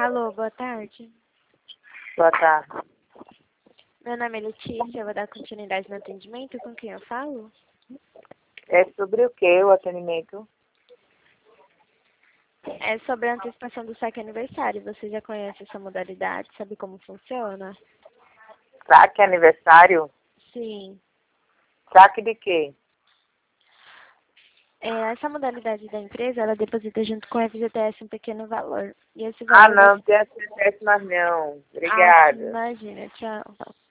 Alô, boa tarde. Boa tarde. Meu nome é Letícia, eu vou dar continuidade no atendimento. Com quem eu falo? É sobre o que o atendimento? É sobre a antecipação do saque aniversário. Você já conhece essa modalidade? Sabe como funciona? Saque aniversário? Sim. Saque de quê? Essa modalidade da empresa, ela deposita junto com o FGTS um pequeno valor. E esse Ah, valor não, você... não tem acesso mais não. Ah, sim, Obrigada. imagina. Tchau.